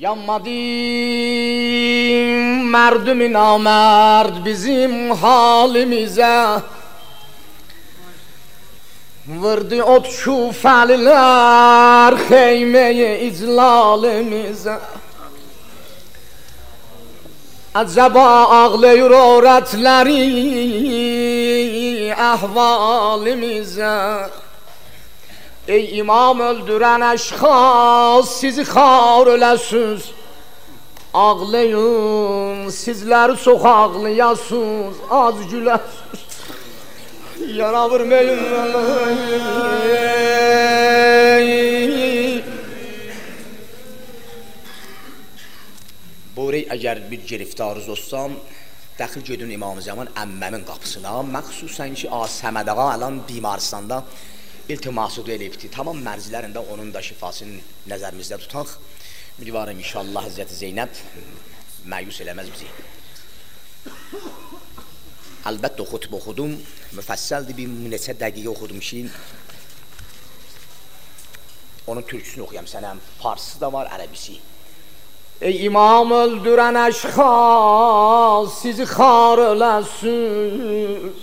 Yanmadı merdüm namerd bizim halimize, vurdu ot şufeliler xeymeye iclalimize. Acaba ağlıyor öğretleri ahvalimize. Ey imam öldüren eşkhas, sizi xar öləsiz. Ağlayın, sizler çok ağlayasınız, az güləsiz. Yara vurmayın. Buyuruq, əgər bir giriftarız olsam, dəxil gedin İmam-ı Zaman əmməmin qapısına, məxsusən ki, Səməd ağa alan bimaristanda iltiması eləyibdi. Tamam mərzilərində onun da şifasını nəzərimizdə tutaq. Ümidvarım inşallah Həzrəti Zeynəb məyus eləməz bizi. Əlbəttə xutbə oxudum, müfəssəldir, bir neçə dəqiqə oxudum ki, onun türküsünü oxuyam sənə, farsı da var, ərəbisi. Ey imam öldürən əşxas, sizi xar öləsiz.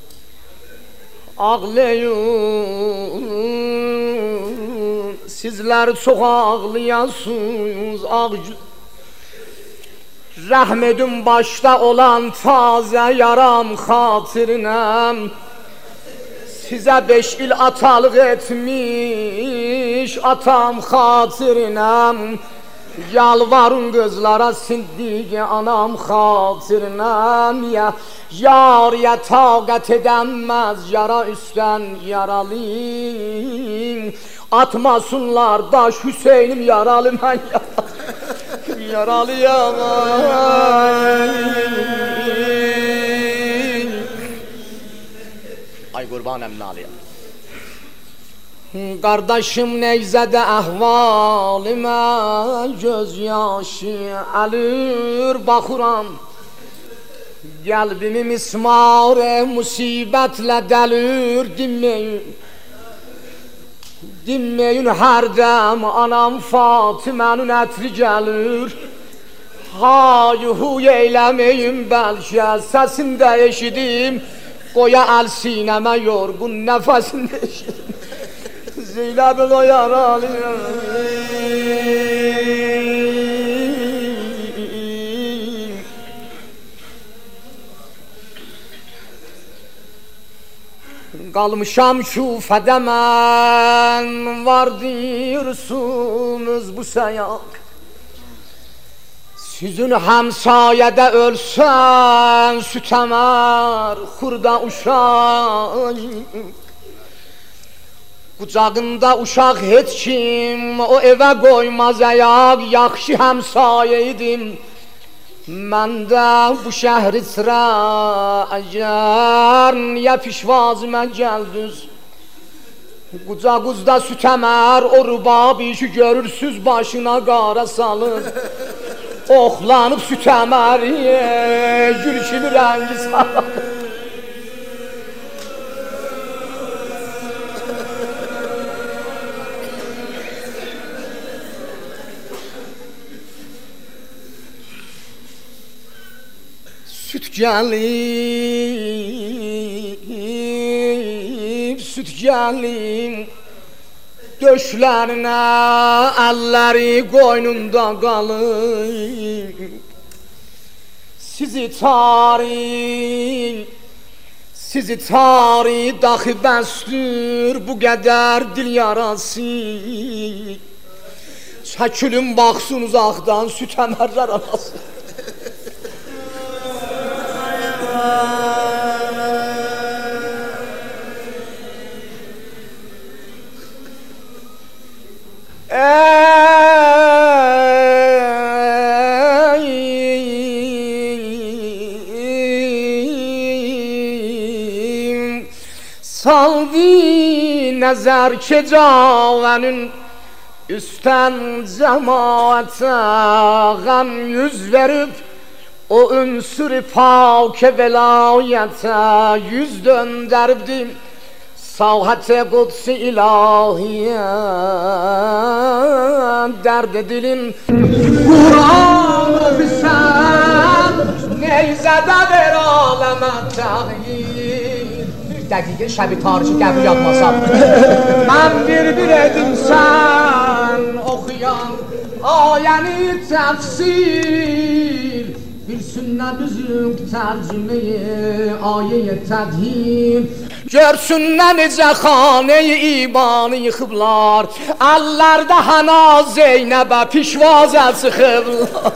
Ağlayın, sizler çok ağlayasınız. Rahmedim başta olan taze yaram hatırinem, size 5 il atalık etmiş atam hatırinem. Yalvarın gözlara sindiği anam hatırinem ya. Yarıya taqət edəməz yara üstən yaralıyım. Atmasınlar daş Hüseynim yaralı mən yaralıyam. Ay qurban əmni alıyam. Qardaşım neyzədə əhvalimə göz yaşı alır baxıram. Qəlbimi mismar-ı musibətlə dəlir dinməyin hərdəm anam Fatimənin ətri gəlir. Hay-huy eyləməyin bəlkə səsində eşidim, qoya əl sinəmə yorğun nəfəsində eşidim. Zeynəbi qoyar alıyım. Qalmışam Küfədə mən, var deyirsiniz bu səyaq. Sizin həmsayədə ölsən, süt əmər, xurda uşaq. Qucağında uşaq heç kim, o evə qoymaz əyaq, yaxşı həmsayə idim. Mən də bu şəhri sıra əgər niyə pişvazimə gəldiniz? Qucağızda süt əmər, o rubabi ki görürsüz başına qara salır. Oxlanıb süt əməri, gül kimi rəngi salır. Süt gəlib, döşlərinə əlləri qoynunda qalıb. Sizi tarih daxı bəsdir bu qədər dil yarası. Çəkilin baxsın uzaqdan süt əmərlər anası. Saldı nəzər ki cavanın üstən cəmaətə qəm yüz verib, o ünsür-i pak velayətə yüz döndəribdim. Sahat Kudsi ilahiye derd dilim Kur'an bissen neyzede ver aleme tahir Dəqiqə şəbi tarixi qəbul yapmasam Mən bir edim sən oxuyan ayəni təfsir Bir sünnə düzüb tərcümeyi ayə-i tədhir Görsünlər necə xanə-i imanı yıxıblar Əllərdə həna Zeynəbə pişvazə çıxıblar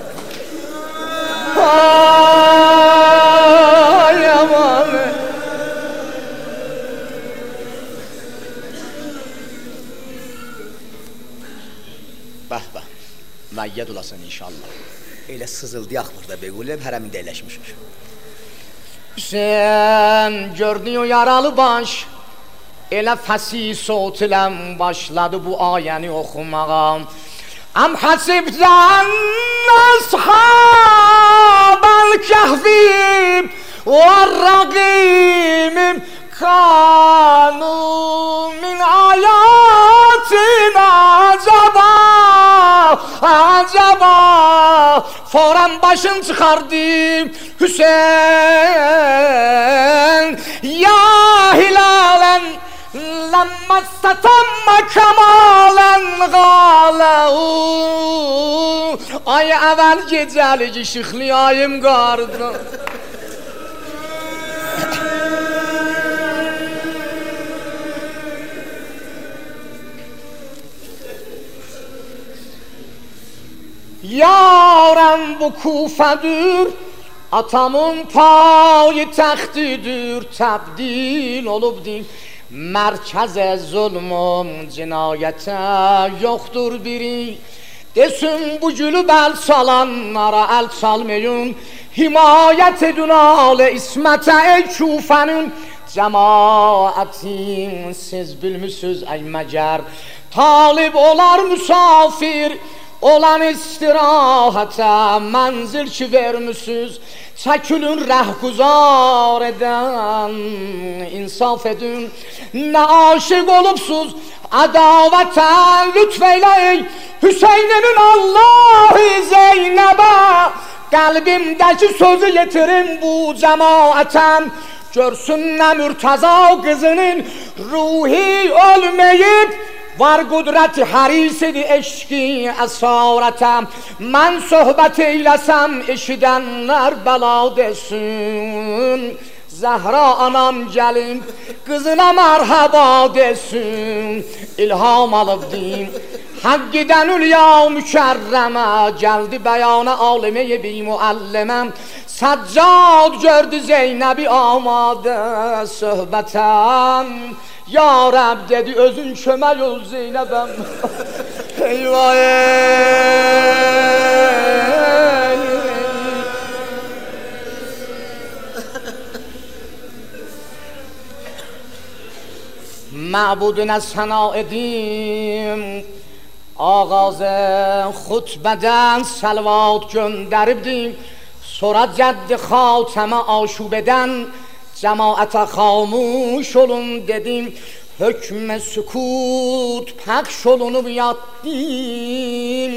Ay aman Bəh-bəh Məyyəd olasın inşallah Elə sızıldıyaq burada Bequlib hərəmində eləşmişik Hüseyin gördü o yaralı baş Elə fəsih sot ilə başladı bu ayəni oxumağa Əm həsibdən əshabəl kəhvib və-rəqimim kanu min ayatina acaba acaba Fauran başın çıxardım Hüseyin Ya hilalen Lemma satamma kemalen gâlehu Ay əvvəl gecəlik işıqlayayım qardı Yarəm bu Kufədir Atamın payı təxtidir Təbdil olubdir Mərkəzə zulmüm cinayətə yoxdur biri Desin bu gülü bəl salanlara əl çalmayın Himayət edin alə ismətə ey Kufənin Cəmaətin siz bilmişsiniz ey məgər Talib olar müsafir Olan istirahətə mənzil ki vermişsiniz Çəkilin rəhguzar edən insaf edin Nə aşıq olubsuz ədavətən lütf eyləyin Hüseyninin Allah-ı Zeynəbə Qəlbimdəki sözü yetirin bu cəmaətən Görsün nə Mürtəza qızının ruhi ölməyib Var qudrət həris idi eşki əsarətəm Mən söhbət eyləsəm eşidənlər bəla desin Zəhra anam gəlin qızına mərhaba desin İlham alıbdim Həqqidən ülya mükərrəmə Gəldi bəyana aliməyə bir müəlliməm Səccad gördü Zeynəbi amadə söhbətəm Ya Rəbb dedi özün kömək ol Zeynəbəm Eyvah Məbudunə səna edim Ağazı xutbədən səlvat göndəribdim Sonra cəddi xatəmə aşub edən Cəmaətə xamuş olun dedim Hökmə sükut pəxş olunub yatdim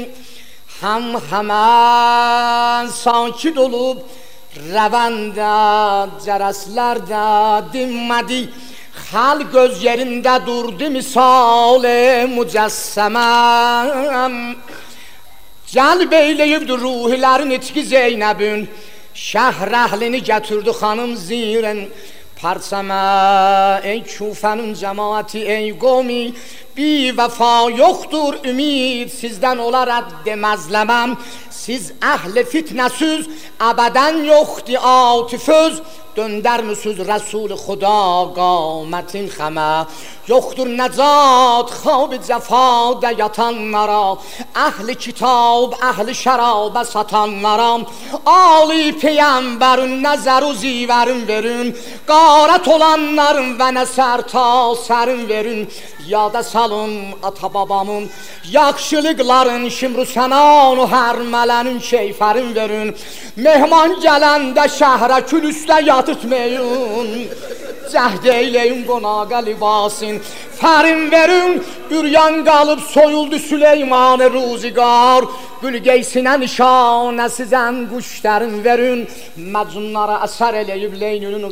Həmən sakit olub Rəvəndə cərəslərdə dinmədi Xalq göz yerində durdu misal-i mücəssəməm Cəlb eyləyibdir ruhilərin itki Zeynəbün Şəhr əhlini gətirdi xanım zirən Parçəmə ey Kufənin cəmaəti ey qomi Bir vəfa yoxdur ümid Sizdən olar rədd məzləməm Siz əhl-i fitnəsiz Əbədən yoxdur atiföz Döndərmüsüz Rəsul-i Xuda qamətin xəmə Yoxdur nəcat xab-ı cəfada yatanlara Əhli kitab, əhli şərabə satanlara Ali peyəmbərin nəzər-u zivərin verin Qarət olanların və nəsər ta sərin verin Yada salın ata babamın Yaxşılıqların şimru sənan hər mələnin keyfərin verin Mehman gələndə şəhrə külüstə yatırtmayın cəhd eyləyin qonağa libasin. Fərin verin, üryan qalıb soyuldu Süleyman-ı Ruzigar. Bülgeysinə nişanə sizən quşların verin. Məcnunlara əsər eləyib Leylülün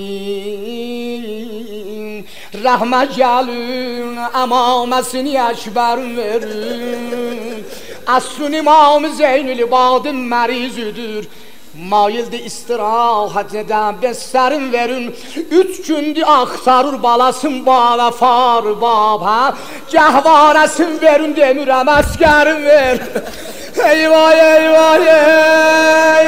qəmin. Rəhmə gəlin, əmaməsini əkbərin verin. Əslün İmam-ı Zeynül-İbadın mərizüdür. Mayildi istirahat edən bəstərin verin. 3 gündür axtarır balasın bala far baba. Gəhvarəsin verin demirəm əskərin ver. Eyvay eyvay ey.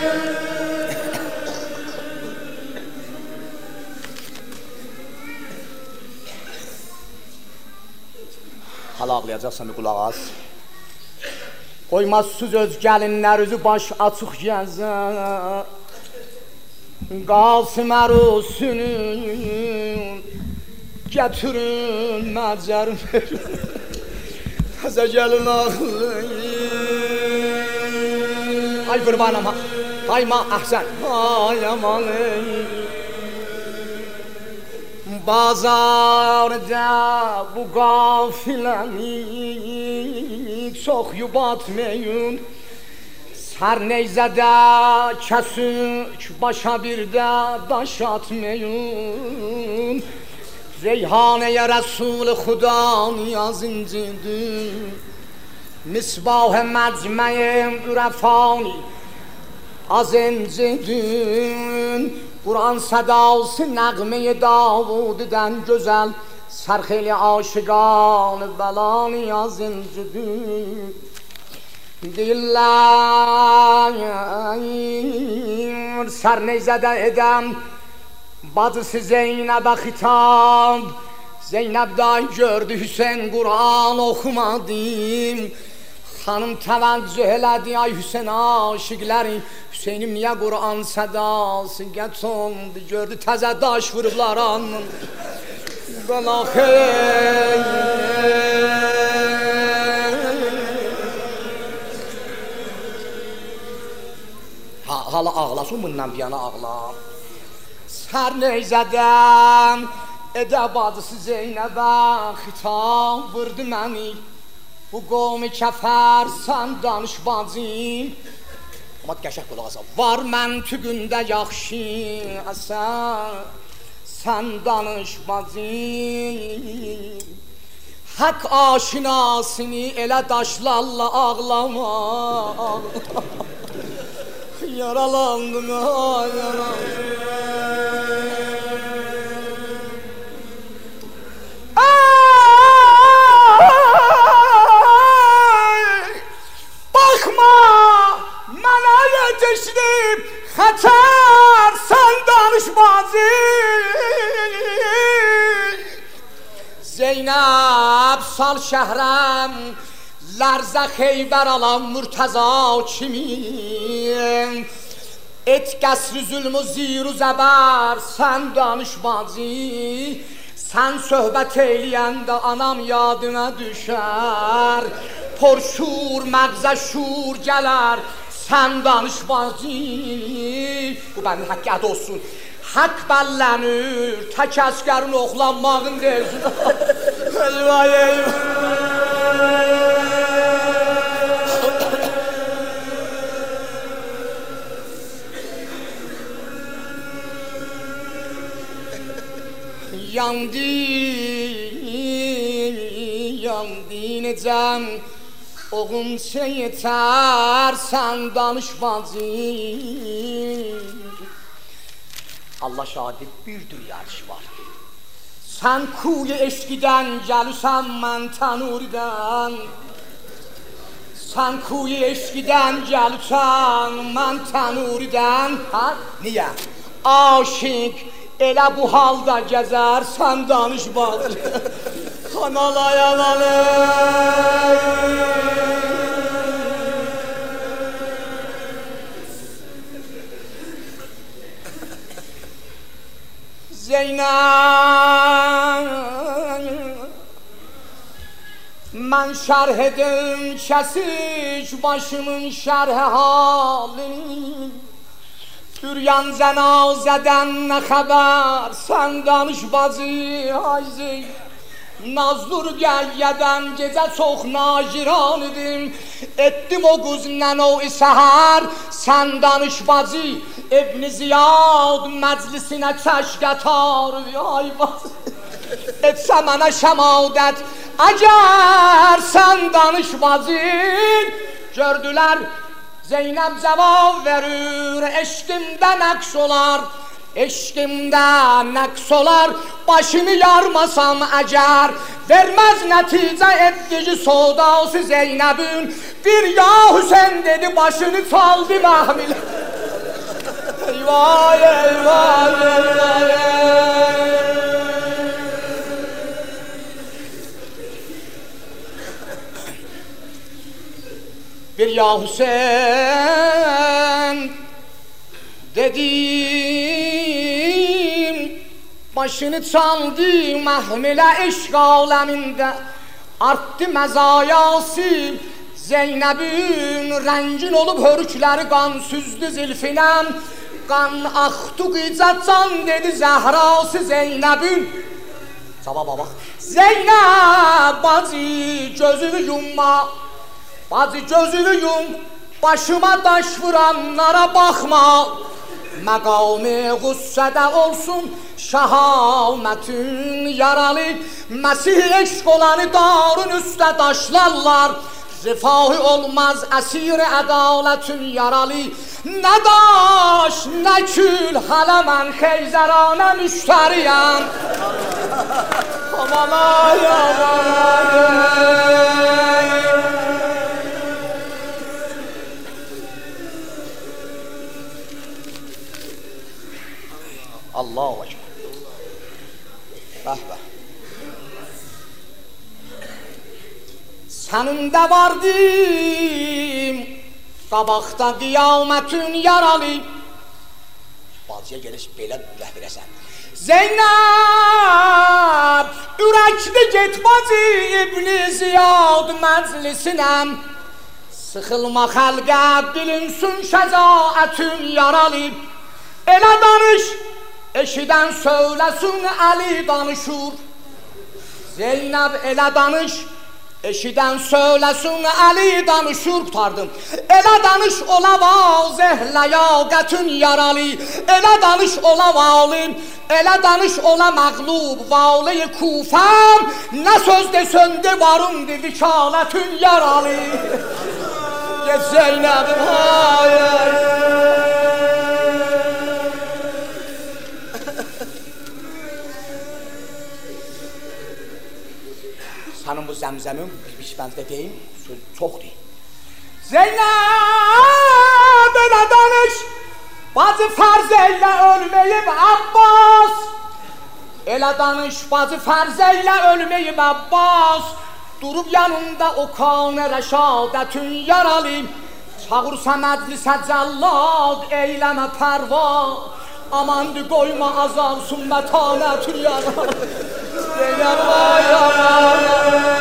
Hala ağlayacaqsan bir qulaq az. Qoymazsız öz gəlinlər üzü baş açıq gəzər. Qasım ərusünün gətirin məcərin verin. Təzə gəlin ağlayın. Ay qurbanım, hayma əhsən. Ay aman ey. Bazarda bu qafiləni çox yubatmayın. Sər neyzədə kəsik başa bir də daş atmayın. Reyhanəyə Rəsul-i Xuda niyaz incidir. Misbah-ı məcməyin ürəfani az incidir. Quran sədası nəğmə-i Davud'dən gözəl. Sərxeli aşıqan bəla niyaz incidir. Deyirlər sərneyzədə edəm bacısı Zeynəbə xitab. Zeynəbdən gördü Hüseyin Quran oxumadım. Xanım təvəccüh elədi ay Hüseyin aşıqləri. Hüseynim niyə Quran sədası gətondu. Gördü təzə daş vurublar anın. Bana xeyr. Hala ağlasın bundan bir yana ağla. Sər neyzədən edə bacısı Zeynəbə xitab vurdu məni. Bu qovmi kəfər sən danış bacım. Amma qəşək qulaq asa. Var məntüqündə yaxşı əsər. Sən danış bacım. Hak aşinasını elə daşlarla ağlama. Yaralandım ay yaralandım. Bakma mənə yetişdim xətər sən danış bacım. Zeynəb sal şəhrəm lərzə Xeybər alan Mürtəza kimim. Et qəsr-i zülmü zir-u zəbər sən danış bacım. Sən söhbət eyləyəndə anam yadına düşər. Porşur məqzə şur gələr sən danış bacım. Bu bənin haqqı adı olsun. Hak bəllənir tək əskərin oxlanmağın deyilsin. Eyvay eyvay. Yandı, yandı necəm oğun yetər sən danış bacım. Allah şahid bir dünyarış var. Sən kuyu eşkidən gəlüsən mən tanuridən. Sən kuyu eşkidən gəlüsən mən tanuridən. Ha? Niyə? Aşık elə bu halda gəzər sən danış bacım. Analay analay. Zeynəb mən şərh edim kəsik başımın şərh halini. Büryan cənazədən nə xəbər, sən danış bacı, hayzi. Nazlur gəyyədən gecə çox nagiran idim, etdim o quz nənov-i səhər, sən danış bacı, İbn Ziyad məclisinə çəşqətar, ay bacı. Etsə mənə şəmadət, əgər sən danış bacı. Gördülər Zeynəb cavab verir, eşqimdə nəqs olar, eşqimdə nəqs olar, başını yarmasam əgər, verməz nəticə etdici sodası Zeynəbin, bir ya Hüseyin dedi, başını çaldı məhmilə. Eyvah, eyvah, eyvah. Bir ya Hüseyin dedim, başını çaldı məhmilə eşq aləmində, artdı məzayası Zeynəbin, rəngin olub hörükləri qan süzdü zilfinəm, qan axdı qıca can dedi Zəhrası Zeynəbin. Cavaba bax, Zeynəb bacı gözünü yumma, bacı gözünü yum, başıma daş vuranlara baxma, məqam-ı qüssədə olsun şəhamətin yaralı, Məsih eşq olanı darın üstə daşlarlar, rifahı olmaz əsir ədalətin yaralı, nə daş, nə kül, hələ mən xeyzəranə müştəriyəm. Amanay, amanay. Allahu Ekber. Bəh bəh. Sənin də vardım qabaqda qiyamətin yaralı. Bacıya geliş belə rəhbirəsən. Zeynəb, ürəkli get bacı İbn Ziyad məclisinəm. Sıxılma xəlqə bilinsin şəcaətin yaralı. Elə danış, eşidən söyləsin Əli danışır. Zeynəb elə danış, eşidən söyləsin Əli danışır. Tutardım. Elə danış ola vazeh ləyaqətin yaralı. Elə danış ola valim, elə danış ola məğlub vali Kufəm. Nə söz desöndü varımdı vikalətin yaralı. Get Zeynəbim, hayır. Sənin bu zəmzəmin bir bəndə deyim, söz çoxdur. Zeynəb elə danış, bacı fərz eylə ölməyib Abbas. Elə danış, bacı fərz eylə ölməyib Abbas. Durub yanında o kanə rəşadətin yaralı. Çağırsa məclisə cəllad, eyləmə pərva. Amandı qoyma azalsın mətanətin yaralı. Zeynəb ay aman.